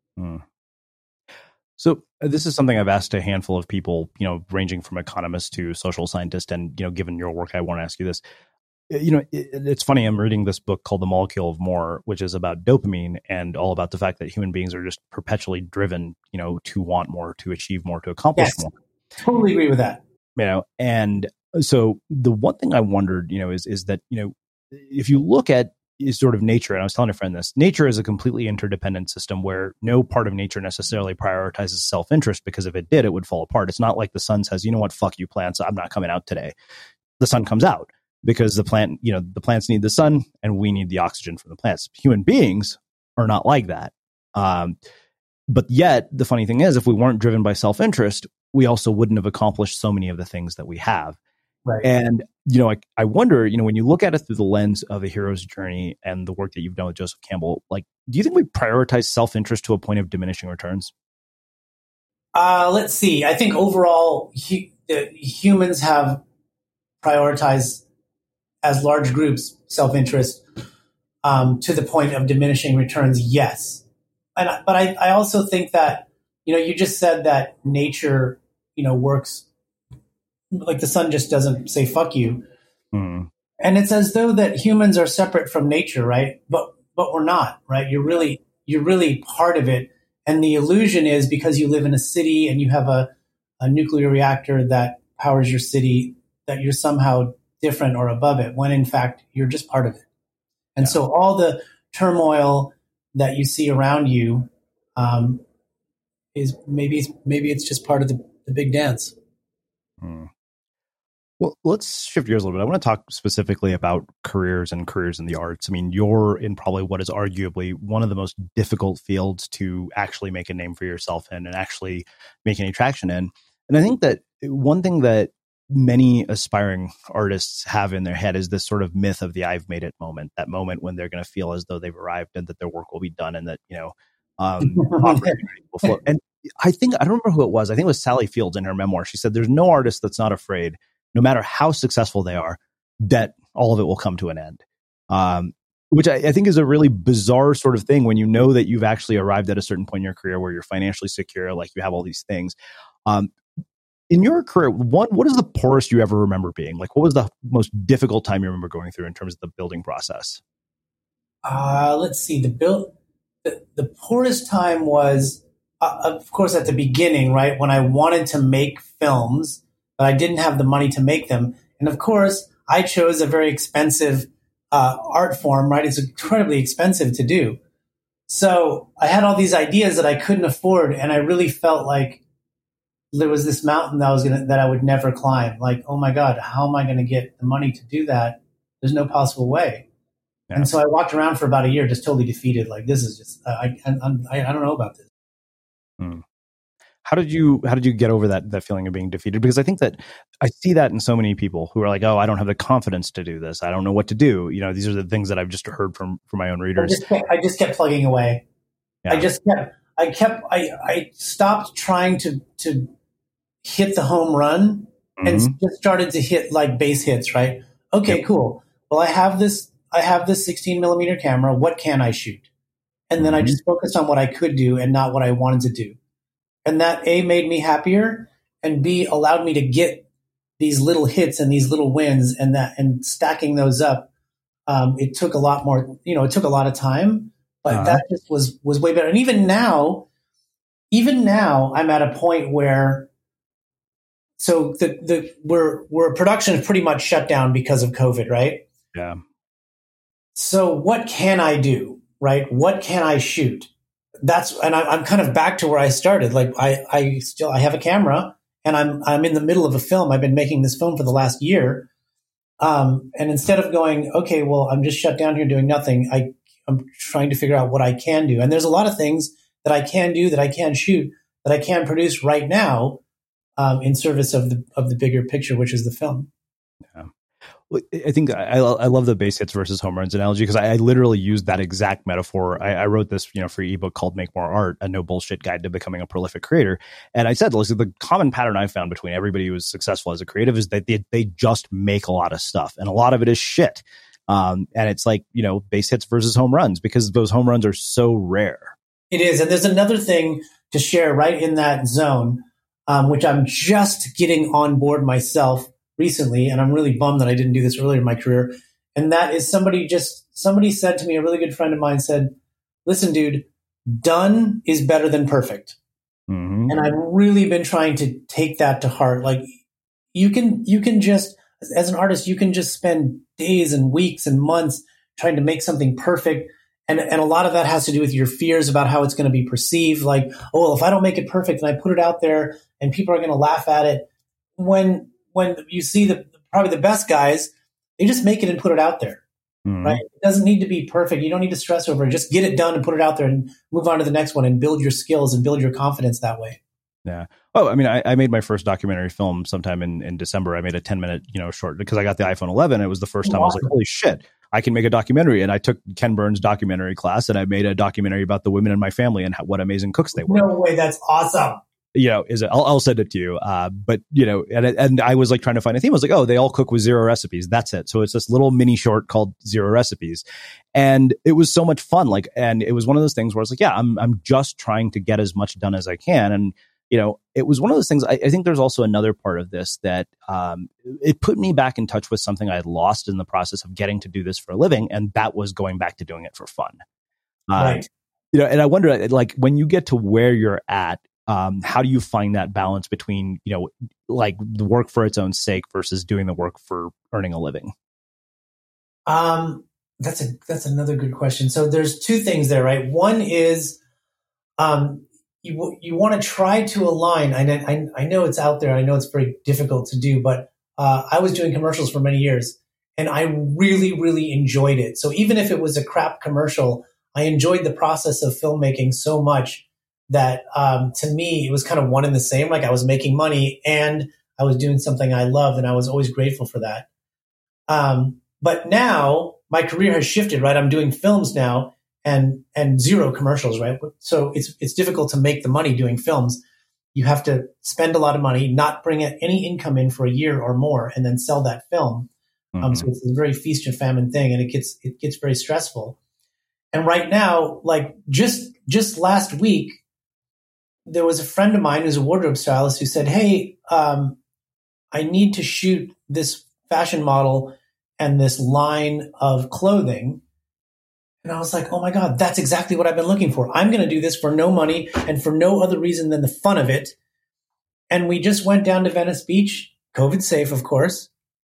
So this is something I've asked a handful of people, ranging from economists to social scientists. And, given your work, I want to ask you this. It's funny. I'm reading this book called The Molecule of More, which is about dopamine and all about the fact that human beings are just perpetually driven, to want more, to achieve more, to accomplish more. Totally agree with that. And so the one thing I wondered, is that, if you look at sort of nature, and I was telling a friend this, nature is a completely interdependent system where no part of nature necessarily prioritizes self-interest, because if it did, it would fall apart. It's not like the sun says, you know what, fuck you plants, I'm not coming out today. The sun comes out because the plants need the sun and we need the oxygen from the plants. Human beings are not like that. But yet the funny thing is, if we weren't driven by self-interest, we also wouldn't have accomplished so many of the things that we have. Right. And, I wonder, when you look at it through the lens of a hero's journey and the work that you've done with Joseph Campbell, like, do you think we prioritize self-interest to a point of diminishing returns? Let's see. I think overall, humans have prioritized, as large groups, self-interest to the point of diminishing returns. Yes. But I also think that, you just said that nature, works like the sun just doesn't say fuck you. Mm. And it's as though that humans are separate from nature, right? But we're not, right? You're really part of it. And the illusion is, because you live in a city and you have a nuclear reactor that powers your city, that you're somehow different or above it, when in fact you're just part of it. And so all the turmoil that you see around you is maybe it's just part of the big dance. Well, let's shift gears a little bit. I want to talk specifically about careers in the arts. I mean, you're in probably what is arguably one of the most difficult fields to actually make a name for yourself in and actually make any traction in. And I think that one thing that many aspiring artists have in their head is this sort of myth of the I've made it moment, that moment when they're going to feel as though they've arrived and that their work will be done and that, opportunity will flow. And I don't remember who it was. I think it was Sally Fields in her memoir. She said, there's no artist that's not afraid, no matter how successful they are, that all of it will come to an end. Which I think is a really bizarre sort of thing when you know that you've actually arrived at a certain point in your career where you're financially secure, like you have all these things. In your career, what is the poorest you ever remember being? Like, what was the most difficult time you remember going through in terms of the building process? Let's see. The poorest time was, of course, at the beginning, right? When I wanted to make films, but I didn't have the money to make them. And of course, I chose a very expensive art form, right? It's incredibly expensive to do. So I had all these ideas that I couldn't afford. And I really felt like there was this mountain that I would never climb. Like, oh my God, how am I going to get the money to do that? There's no possible way. Yeah. And so I walked around for about a year, just totally defeated. Like, this is just, I don't know about this. How did you get over that feeling of being defeated? Because I think that I see that in so many people who are like, oh, I don't have the confidence to do this. I don't know what to do. These are the things that I've just heard from my own readers. I just kept plugging away. Yeah. I stopped trying to hit the home run and just started to hit like base hits, right? Okay, cool. Well, I have this 16 millimeter camera. What can I shoot? And then I just focused on what I could do and not what I wanted to do. And that A, made me happier, and B, allowed me to get these little hits and these little wins, and stacking those up. It took a lot more, it took a lot of time, but that just was way better. And even now I'm at a point where, so where production is pretty much shut down because of COVID, right? Yeah. So what can I do, right? What can I shoot? I'm kind of back to where I started. Like I have a camera and I'm in the middle of a film. I've been making this film for the last year. And instead of going, okay, well, I'm just shut down here doing nothing, I'm trying to figure out what I can do. And there's a lot of things that I can do, that I can shoot, that I can produce right now, in service of the bigger picture, which is the film. Yeah. I think I love the base hits versus home runs analogy, because I literally used that exact metaphor. I wrote this free ebook called Make More Art, a no bullshit guide to becoming a prolific creator. And I said, listen, the common pattern I found between everybody who is successful as a creative is that they just make a lot of stuff, and a lot of it is shit. And it's like, base hits versus home runs, because those home runs are so rare. It is. And there's another thing to share right in that zone, which I'm just getting on board myself recently, and I'm really bummed that I didn't do this earlier in my career. And that is somebody said to me, a really good friend of mine said, listen, dude, done is better than perfect. Mm-hmm. And I've really been trying to take that to heart. Like you can just, as an artist, you can just spend days and weeks and months trying to make something perfect. And a lot of that has to do with your fears about how it's going to be perceived. Like, oh, well, if I don't make it perfect and I put it out there and people are going to laugh at it, when you see probably the best guys, they just make it and put it out there, right? It doesn't need to be perfect. You don't need to stress over it. Just get it done and put it out there and move on to the next one and build your skills and build your confidence that way. Yeah. Oh, I mean, I made my first documentary film sometime in December. I made a 10-minute, short, because I got the iPhone 11. It was the first time I was like, holy shit, I can make a documentary. And I took Ken Burns' documentary class, and I made a documentary about the women in my family and what amazing cooks they were. No way. That's awesome. I'll send it to you. But and I was like trying to find a theme. I was like, oh, they all cook with 0 recipes. That's it. So it's this little mini short called 0 recipes. And it was so much fun. And it was one of those things where I was like, yeah, I'm just trying to get as much done as I can. And, it was one of those things. I think there's also another part of this that, it put me back in touch with something I had lost in the process of getting to do this for a living. And that was going back to doing it for fun. Right. And I wonder, like, when you get to where you're at How do you find that balance between, like the work for its own sake versus doing the work for earning a living? That's another good question. So there's two things there, right? One is, you want to try to align. I know it's out there. I know it's very difficult to do, but I was doing commercials for many years and I really, really enjoyed it. So even if it was a crap commercial, I enjoyed the process of filmmaking so much that to me, it was kind of one and the same. Like I was making money and I was doing something I loved, and I was always grateful for that. But now my career has shifted, right? I'm doing films now and zero commercials, right? So it's difficult to make the money doing films. You have to spend a lot of money, not bring any income in for a year or more, and then sell that film. So it's a very feast and famine thing, and it gets very stressful. And right now, like just last week, there was a friend of mine who's a wardrobe stylist who said, "Hey, I need to shoot this fashion model and this line of clothing." And I was like, oh my God, that's exactly what I've been looking for. I'm going to do this for no money and for no other reason than the fun of it. And we just went down to Venice Beach, COVID safe, of course,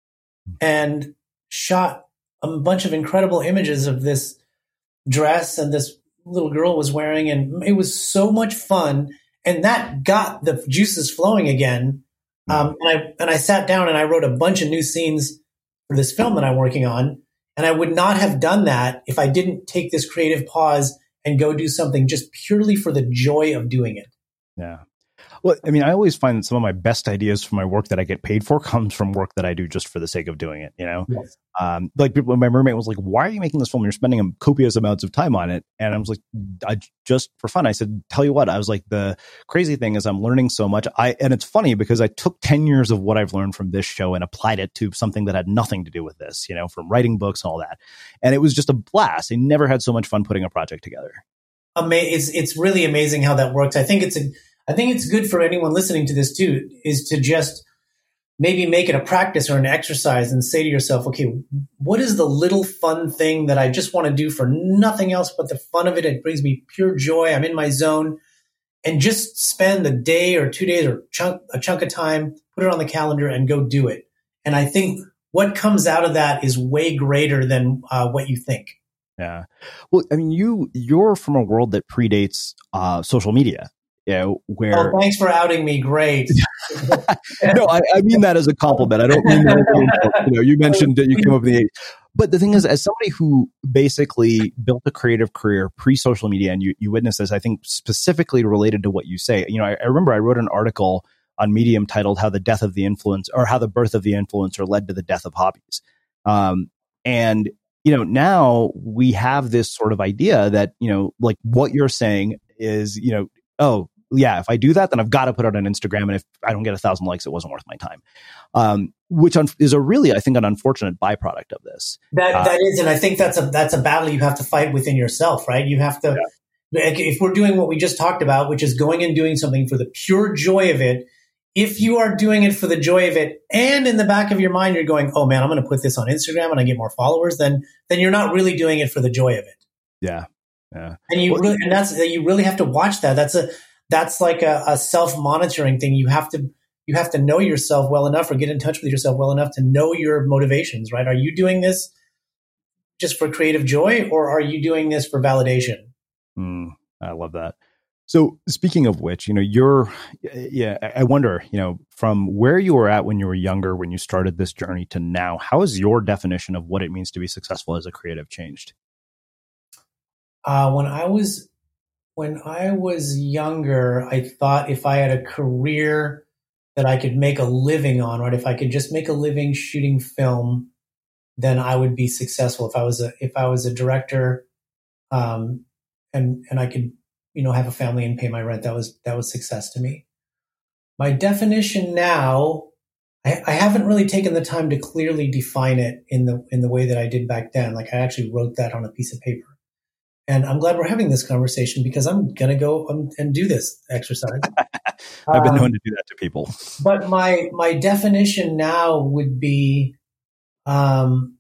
and shot a bunch of incredible images of this dress and this little girl was wearing. And it was so much fun. And that got the juices flowing again. And I sat down and I wrote a bunch of new scenes for this film that I'm working on. And I would not have done that if I didn't take this creative pause and go do something just purely for the joy of doing it. Yeah. Well, I mean, I always find that some of my best ideas for my work that I get paid for comes from work that I do just for the sake of doing it, Yes. Like my roommate was like, "Why are you making this film? You're spending copious amounts of time on it." And I was like, just for fun. I said, "Tell you what," I was like, the crazy thing is I'm learning so much. And it's funny because I took 10 years of what I've learned from this show and applied it to something that had nothing to do with this, from writing books and all that. And it was just a blast. I never had so much fun putting a project together. It's really amazing how that works. I think it's good for anyone listening to this too, is to just maybe make it a practice or an exercise and say to yourself, okay, what is the little fun thing that I just want to do for nothing else but the fun of it? It brings me pure joy. I'm in my zone, and just spend a day or 2 days or a chunk of time, put it on the calendar and go do it. And I think what comes out of that is way greater than what you think. Yeah. Well, I mean, you're from a world that predates social media. Where thanks for outing me. Great. No, I mean that as a compliment. I don't mean that. You mentioned that you came up with the age. But the thing is, as somebody who basically built a creative career pre-social media, and you witnessed this, I think specifically related to what you say. I remember I wrote an article on Medium titled "How the Birth of the Influencer Led to the Death of Hobbies." And now we have this sort of idea that like what you're saying is oh, yeah, if I do that, then I've got to put it on Instagram. And if I don't get 1,000 likes, it wasn't worth my time. Which is I think, an unfortunate byproduct of this. That is, and I think that's a battle you have to fight within yourself, right? You have to, if we're doing what we just talked about, which is going and doing something for the pure joy of it, if you are doing it for the joy of it, and in the back of your mind, you're going, oh man, I'm going to put this on Instagram and I get more followers, then you're not really doing it for the joy of it. Yeah. Yeah. And you really have to watch that. That's like a self-monitoring thing. You have to know yourself well enough, or get in touch with yourself well enough to know your motivations, right? Are you doing this just for creative joy, or are you doing this for validation? I love that. So speaking of which, I wonder, from where you were at when you were younger, when you started this journey, to now, how has your definition of what it means to be successful as a creative changed? When I was younger, I thought if I had a career that I could make a living on, right? If I could just make a living shooting film, then I would be successful. If I was a director, and I could, have a family and pay my rent, that was success to me. My definition now, I haven't really taken the time to clearly define it in the way that I did back then. Like I actually wrote that on a piece of paper. And I'm glad we're having this conversation, because I'm going to go and do this exercise. I've been known to do that to people. But my definition now would be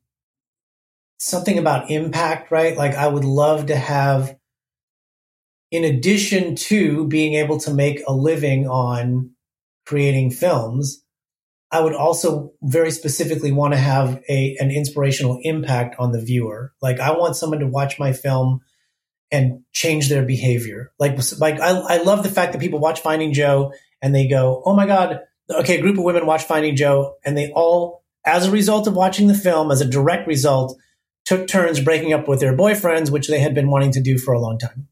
something about impact, right? Like I would love to have in addition to being able to make a living on creating films, I would also very specifically want to have an inspirational impact on the viewer. Like, I want someone to watch my film and change their behavior. Like I love the fact that people watch Finding Joe and they go, oh my God, okay, a group of women watch Finding Joe, and they all, as a result of watching the film, as a direct result, took turns breaking up with their boyfriends, which they had been wanting to do for a long time.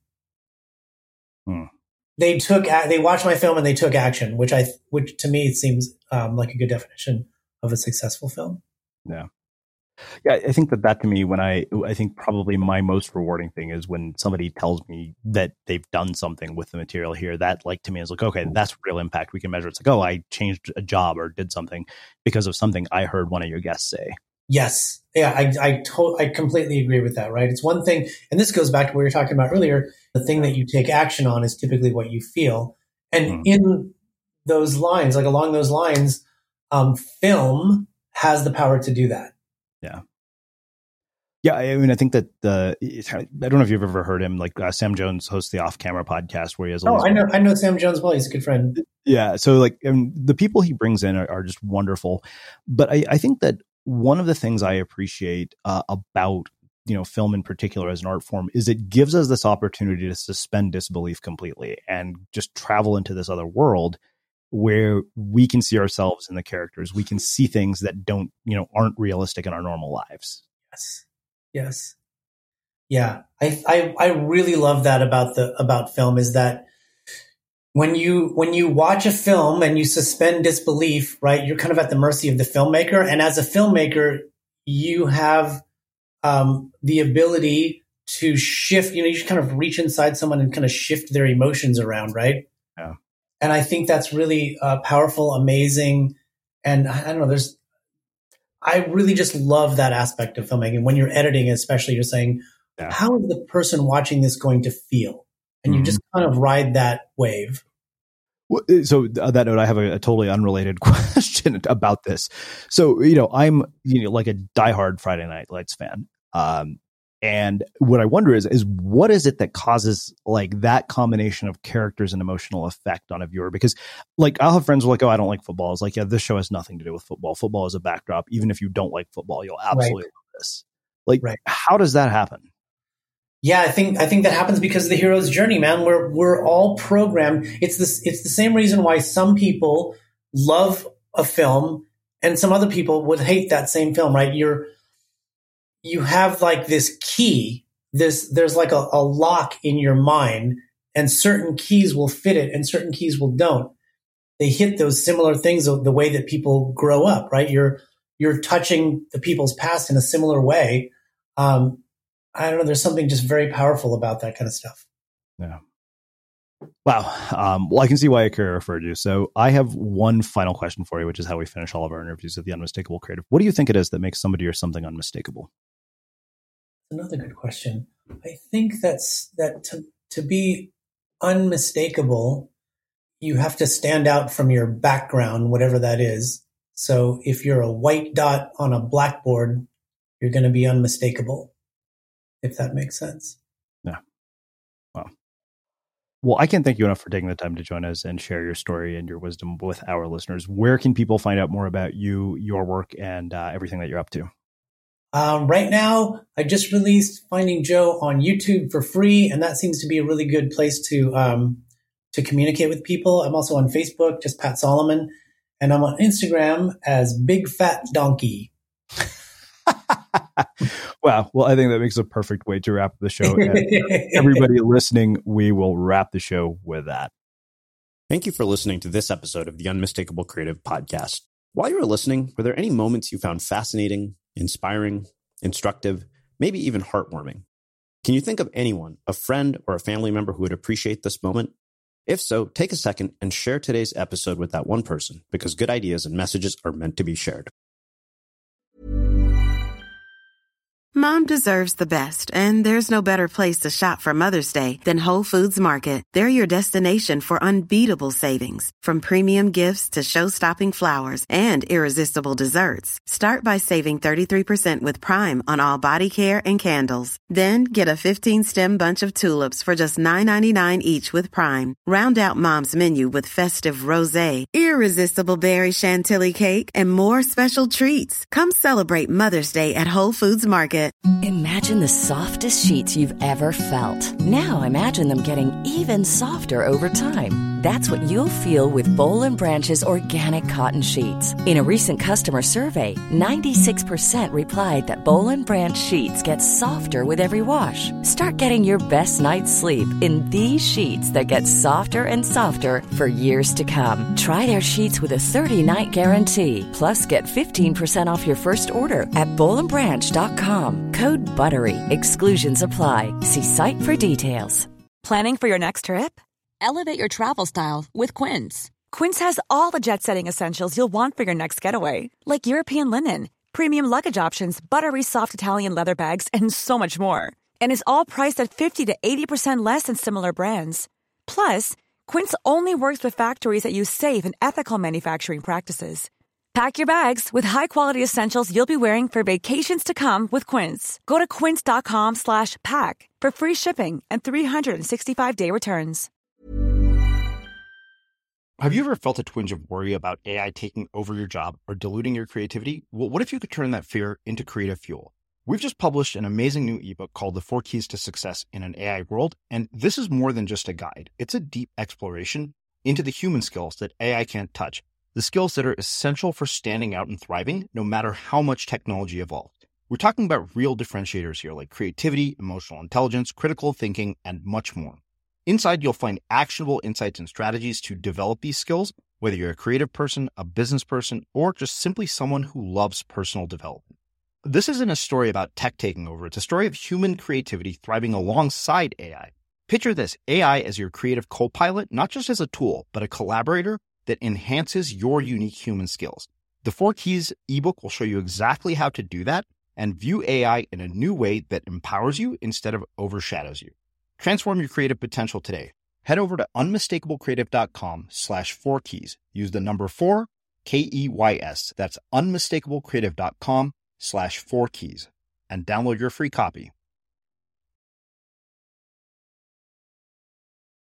They watched my film and they took action, which to me seems like a good definition of a successful film. Yeah. Yeah, I think that to me, I think probably my most rewarding thing is when somebody tells me that they've done something with the material here. That, like, to me is like, okay, that's real impact. We can measure. It's like, oh, I changed a job or did something because of something I heard one of your guests say. Yes. Yeah, I completely agree with that, right? It's one thing, and this goes back to what we were talking about earlier, the thing that you take action on is typically what you feel. And in those lines, like along those lines, film has the power to do that. Yeah. Yeah, I mean, I think that I don't know if you've ever heard him. Like Sam Jones hosts the Off Camera podcast where he has. I know Sam Jones well. He's a good friend. Yeah, so like the people he brings in are just wonderful. But I think that one of the things I appreciate about film in particular as an art form is it gives us this opportunity to suspend disbelief completely and just travel into this other world where we can see ourselves in the characters. We can see things that aren't realistic in our normal lives. Yes. Yeah. I really love that about film, is that when you watch a film and you suspend disbelief, right, you're kind of at the mercy of the filmmaker. And as a filmmaker, you have the ability to shift, you just kind of reach inside someone and kind of shift their emotions around, right? Yeah. And I think that's really powerful, amazing. And I don't know, I really just love that aspect of filmmaking. When you're editing, especially, you're saying, how is the person watching this going to feel? And you just kind of ride that wave. So on that note, I have a totally unrelated question about this. So, I'm, like a diehard Friday Night Lights fan. And what I wonder is what is it that causes like that combination of characters and emotional effect on a viewer? Because like I'll have friends who are like, oh, I don't like football. It's like, yeah, this show has nothing to do with football. Football is a backdrop. Even if you don't like football, you'll absolutely love this. Like, how does that happen? Yeah, I think that happens because of the hero's journey, man. We're all programmed. It's the same reason why some people love a film and some other people would hate that same film, right? You have like this key, there's like a lock in your mind, and certain keys will fit it and certain keys will don't. They hit those similar things the way that people grow up, right? You're touching the people's past in a similar way. I don't know. There's something just very powerful about that kind of stuff. Yeah. Wow. Well, I can see why Akira referred you. So I have one final question for you, which is how we finish all of our interviews with the Unmistakable Creative. What do you think it is that makes somebody or something unmistakable? Another good question. I think that to be unmistakable, you have to stand out from your background, whatever that is. So if you're a white dot on a blackboard, you're going to be unmistakable, if that makes sense. Yeah. Wow. Well, I can't thank you enough for taking the time to join us and share your story and your wisdom with our listeners. Where can people find out more about you, your work, and everything that you're up to? Right now, I just released Finding Joe on YouTube for free, and that seems to be a really good place to communicate with people. I'm also on Facebook, just Pat Solomon, and I'm on Instagram as Big Fat Donkey. Wow. Well, I think that makes a perfect way to wrap the show. And everybody listening, we will wrap the show with that. Thank you for listening to this episode of the Unmistakable Creative Podcast. While you were listening, were there any moments you found fascinating, inspiring, instructive, maybe even heartwarming? Can you think of anyone, a friend or a family member who would appreciate this moment? If so, take a second and share today's episode with that one person, because good ideas and messages are meant to be shared. Mom deserves the best, and there's no better place to shop for Mother's Day than Whole Foods Market. They're your destination for unbeatable savings, from premium gifts to show-stopping flowers and irresistible desserts. Start by saving 33% with Prime on all body care and candles. Then get a 15-stem bunch of tulips for just $9.99 each with Prime. Round out Mom's menu with festive rosé, irresistible berry chantilly cake, and more special treats. Come celebrate Mother's Day at Whole Foods Market. Imagine the softest sheets you've ever felt. Now imagine them getting even softer over time. That's what you'll feel with Boll & Branch's organic cotton sheets. In a recent customer survey, 96% replied that Boll & Branch sheets get softer with every wash. Start getting your best night's sleep in these sheets that get softer and softer for years to come. Try their sheets with a 30-night guarantee. Plus, get 15% off your first order at bollandbranch.com. Code BUTTERY. Exclusions apply. See site for details. Planning for your next trip? Elevate your travel style with Quince. Quince has all the jet-setting essentials you'll want for your next getaway, like European linen, premium luggage options, buttery soft Italian leather bags, and so much more. And is all priced at 50 to 80% less than similar brands. Plus, Quince only works with factories that use safe and ethical manufacturing practices. Pack your bags with high-quality essentials you'll be wearing for vacations to come with Quince. Go to quince.com/pack for free shipping and 365-day returns. Have you ever felt a twinge of worry about AI taking over your job or diluting your creativity? Well, what if you could turn that fear into creative fuel? We've just published an amazing new ebook called The 4 Keys to Success in an AI World, and this is more than just a guide. It's a deep exploration into the human skills that AI can't touch, the skills that are essential for standing out and thriving, no matter how much technology evolves. We're talking about real differentiators here, like creativity, emotional intelligence, critical thinking, and much more. Inside, you'll find actionable insights and strategies to develop these skills, whether you're a creative person, a business person, or just simply someone who loves personal development. This isn't a story about tech taking over. It's a story of human creativity thriving alongside AI. Picture this, AI as your creative co-pilot, not just as a tool, but a collaborator that enhances your unique human skills. The 4 Keys ebook will show you exactly how to do that and view AI in a new way that empowers you instead of overshadows you. Transform your creative potential today. Head over to unmistakablecreative.com/4keys. Use the number 4, KEYS. That's unmistakablecreative.com/4keys and download your free copy.